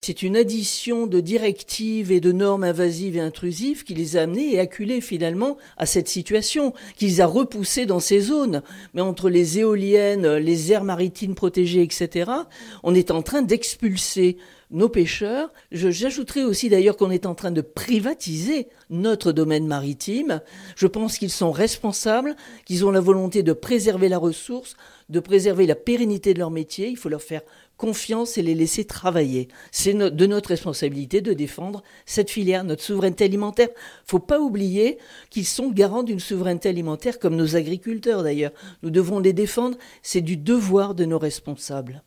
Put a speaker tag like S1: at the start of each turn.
S1: C'est une addition de directives et de normes invasives et intrusives qui les a amenés et acculés finalement à cette situation, qui les a repoussés dans ces zones. Mais entre les éoliennes, les aires maritimes protégées, etc., on est en train d'expulser nos pêcheurs. J'ajouterais aussi d'ailleurs qu'on est en train de privatiser notre domaine maritime. Je pense qu'ils sont responsables, qu'ils ont la volonté de préserver la ressource, de préserver la pérennité de leur métier. Il faut leur faire confiance et les laisser travailler. C'est de notre responsabilité de défendre cette filière, notre souveraineté alimentaire. Faut pas oublier qu'ils sont garants d'une souveraineté alimentaire, comme nos agriculteurs d'ailleurs. Nous devons les défendre, c'est du devoir de nos responsables.